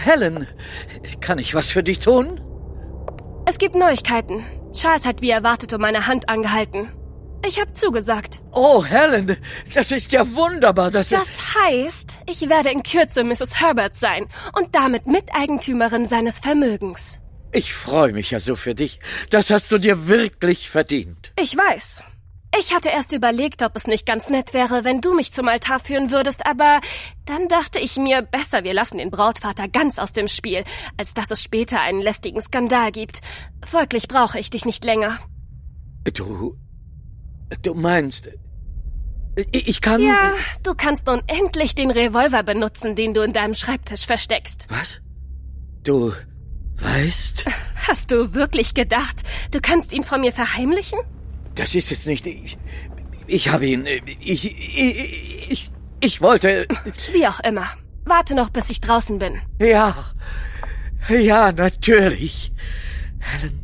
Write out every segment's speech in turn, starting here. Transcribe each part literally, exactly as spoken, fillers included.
Helen, kann ich was für dich tun? Es gibt Neuigkeiten. Charles hat wie erwartet um meine Hand angehalten. Ich habe zugesagt. Oh, Helen, das ist ja wunderbar, dass... Das heißt, ich werde in Kürze Misses Herbert sein und damit Miteigentümerin seines Vermögens. Ich freue mich ja so für dich. Das hast du dir wirklich verdient. Ich weiß. Ich hatte erst überlegt, ob es nicht ganz nett wäre, wenn du mich zum Altar führen würdest, aber dann dachte ich mir, besser wir lassen den Brautvater ganz aus dem Spiel, als dass es später einen lästigen Skandal gibt. Folglich brauche ich dich nicht länger. Du... Du meinst... Ich kann... Ja, du kannst nun endlich den Revolver benutzen, den du in deinem Schreibtisch versteckst. Was? Du weißt? Hast du wirklich gedacht, du kannst ihn vor mir verheimlichen? Das ist es nicht. Ich, ich habe ihn... Ich, ich... Ich... Ich wollte... Wie auch immer. Warte noch, bis ich draußen bin. Ja. Ja, natürlich. Helen...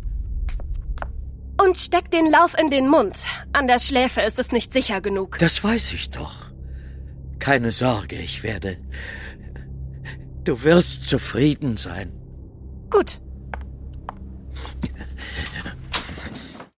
Und steck den Lauf in den Mund. An der Schläfe ist es nicht sicher genug. Das weiß ich doch. Keine Sorge, ich werde... Du wirst zufrieden sein. Gut.